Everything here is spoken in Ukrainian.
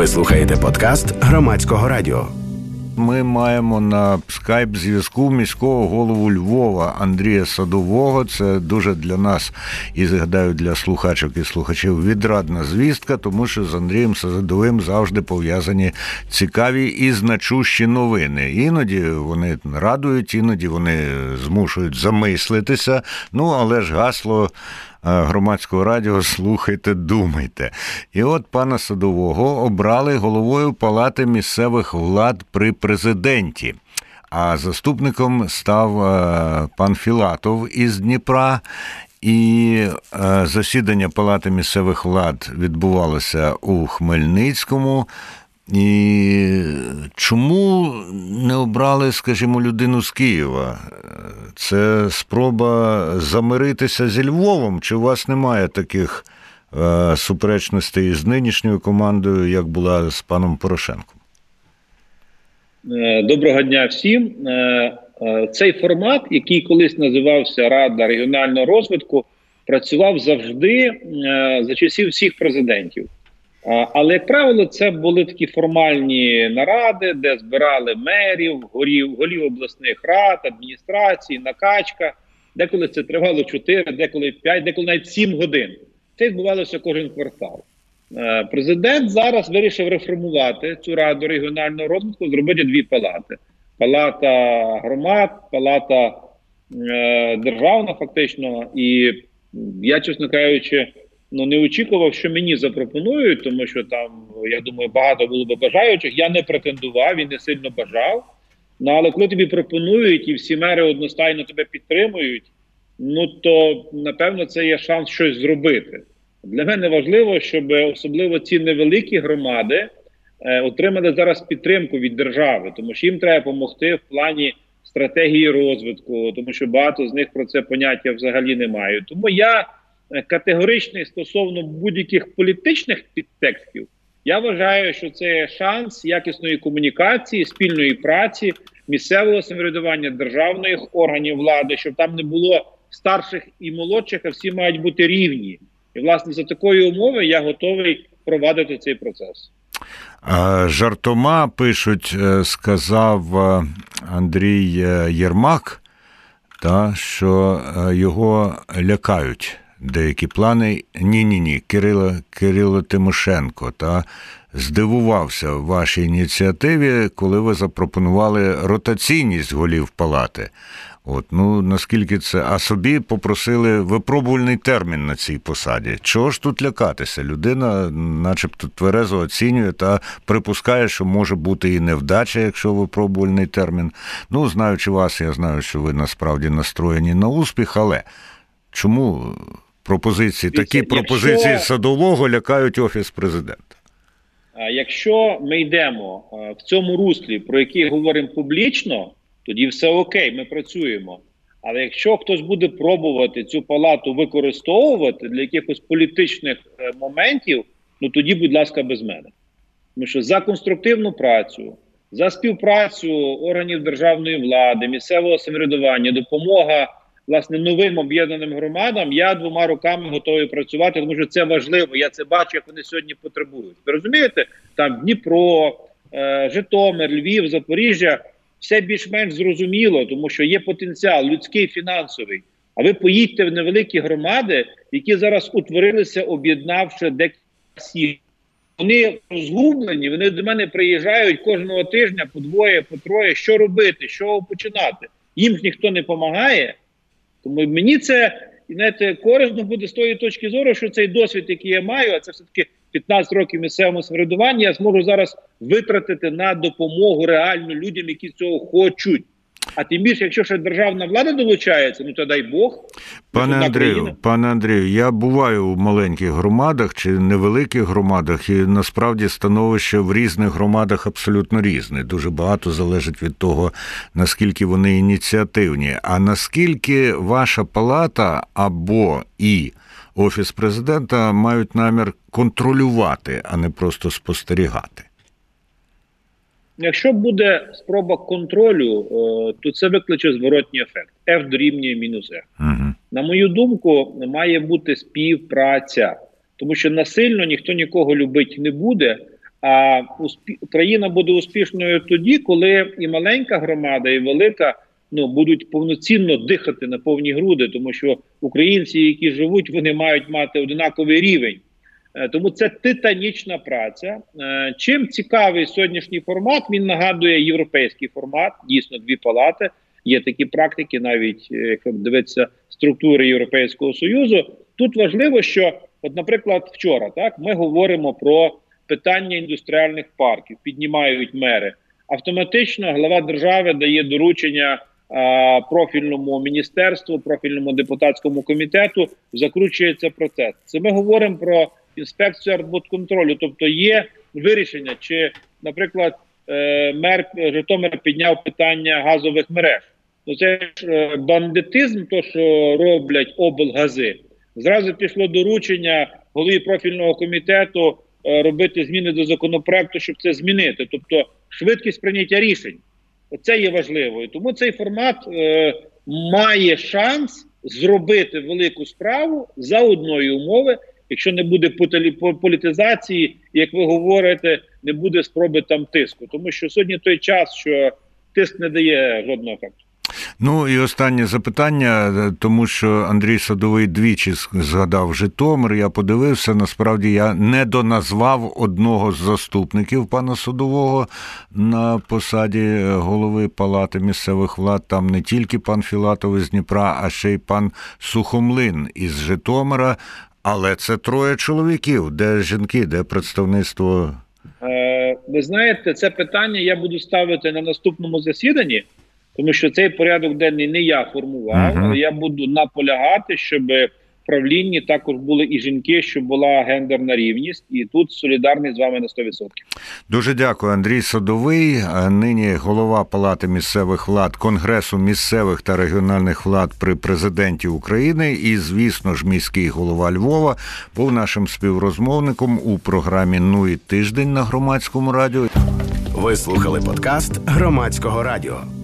Ви слухаєте подкаст Громадського радіо. Ми маємо на скайп-зв'язку міського голову Львова Андрія Садового. Це дуже для нас, і, гадаю, для слухачок і слухачів відрадна звістка, тому що з Андрієм Садовим завжди пов'язані цікаві і значущі новини. Іноді вони радують, іноді вони змушують замислитися. Але ж гасло Громадського радіо «Слухайте, думайте». І от пана Садового обрали головою Палати місцевих влад при президенті. А заступником став пан Філатов із Дніпра. І засідання Палати місцевих влад відбувалося у Хмельницькому. І чому не обрали, скажімо, людину з Києва? Це спроба замиритися зі Львовом? Чи у вас немає таких суперечностей з нинішньою командою, як була з паном Порошенком? Доброго дня всім. Цей формат, який колись називався Рада регіонального розвитку, працював завжди за часів всіх президентів. Але, як правило, це були такі формальні наради, де збирали мерів, голів обласних рад, адміністрацій, накачка. Деколи це тривало 4, деколи 5, деколи навіть 7 годин. Це відбувалося кожен квартал. Президент зараз вирішив реформувати цю раду регіонального розвитку, зробити 2 палати. Палата громад, палата державна фактично. І я, чесно кажучи, не очікував, що мені запропонують, тому що там, я думаю, багато було б бажаючих. Я не претендував і не сильно бажав. Але коли тобі пропонують і всі мери одностайно тебе підтримують, то, напевно, це є шанс щось зробити. Для мене важливо, щоб особливо ці невеликі громади отримали зараз підтримку від держави, тому що їм треба допомогти в плані стратегії розвитку, тому що багато з них про це поняття взагалі не мають. Тому я категоричний стосовно будь-яких політичних підтекстів. Я вважаю, що це шанс якісної комунікації, спільної праці, місцевого самоврядування, державних органів влади, щоб там не було старших і молодших, а всі мають бути рівні. І, власне, за такої умови я готовий провадити цей процес. Жартома, пишуть, сказав Андрій Єрмак, що його лякають деякі плани. Ні, Кирило Тимошенко здивувався вашій ініціативі, коли ви запропонували ротаційність голів палати. Наскільки це? А собі попросили випробувальний термін на цій посаді. Чого ж тут лякатися? Людина начебто тверезо оцінює та припускає, що може бути і невдача, якщо випробувальний термін. Знаючи вас, я знаю, що ви насправді настроєні на успіх, але чому такі пропозиції Садового лякають Офіс Президента? Якщо ми йдемо в цьому руслі, про який говоримо публічно, тоді все окей, ми працюємо. Але якщо хтось буде пробувати цю палату використовувати для якихось політичних моментів, тоді, будь ласка, без мене. Тому що за конструктивну працю, за співпрацю органів державної влади, місцевого самоврядування, допомога, власне, новим об'єднаним громадам, я 2 руками готовий працювати, тому що це важливо. Я це бачу, як вони сьогодні потребують. Ви розумієте? Там Дніпро, Житомир, Львів, Запоріжжя – все більш-менш зрозуміло, тому що є потенціал людський, фінансовий. А ви поїдьте в невеликі громади, які зараз утворилися, об'єднавши декілька сіл. Вони розгублені, вони до мене приїжджають кожного тижня по 2, по 3. Що робити, що починати? Їм ж ніхто не допомагає. Тому мені це, корисно буде з тої точки зору, що цей досвід, який я маю, а це все-таки 15 років місцевого самоврядування, я зможу зараз витратити на допомогу реально людям, які цього хочуть. А тим більше, якщо ще державна влада долучається, то дай Бог. Пане Андрію, я буваю у маленьких громадах чи невеликих громадах, і насправді становище в різних громадах абсолютно різне. Дуже багато залежить від того, наскільки вони ініціативні. А наскільки ваша палата або і Офіс Президента мають намір контролювати, а не просто спостерігати? Якщо буде спроба контролю, то це викличе зворотній ефект. F дорівнює мінус F. На мою думку, має бути співпраця. Тому що насильно ніхто нікого любити не буде, А країна буде успішною тоді, коли і маленька громада, і велика будуть повноцінно дихати на повні груди, тому що українці, які живуть, вони мають мати однаковий рівень. Тому це титанічна праця. Чим цікавий сьогоднішній формат? Він нагадує європейський формат, дійсно 2 палати. Є такі практики, навіть якщо дивитися структури Європейського Союзу. Тут важливо, що, от, наприклад, вчора ми говоримо про питання індустріальних парків, піднімають мери. Автоматично глава держави дає доручення профільному міністерству, профільному депутатському комітету, закручується процес. Це ми говоримо про інспекцію архбудконтролю, тобто є вирішення, чи, наприклад, мер Житомира підняв питання газових мереж. Це ж бандитизм, то, що роблять облгази. Зразу пішло доручення голові профільного комітету робити зміни до законопроекту, щоб це змінити. Тобто швидкість прийняття рішень. Це є важливою. Тому цей формат має шанс зробити велику справу за одної умови, якщо не буде політизації, як ви говорите, не буде спроби там тиску. Тому що сьогодні той час, що тиск не дає жодного ефекту. Ну і останнє запитання, тому що Андрій Садовий двічі згадав Житомир, я подивився, насправді я не доназвав одного з заступників пана Садового на посаді голови Палати місцевих влад, там не тільки пан Філатов із Дніпра, а ще й пан Сухомлин із Житомира, але це 3 чоловіків, де жінки, де представництво? Ви знаєте, це питання я буду ставити на наступному засіданні, тому що цей порядок денний не я формував, але я буду наполягати, щоб в правлінні також були і жінки, щоб була гендерна рівність. І тут солідарний з вами на 100%. Дуже дякую. Андрій Садовий, нині голова Палати місцевих влад, Конгресу місцевих та регіональних влад при президенті України і, звісно ж, міський голова Львова, був нашим співрозмовником у програмі «Ну і тиждень» на Громадському радіо. Ви слухали подкаст Громадського радіо.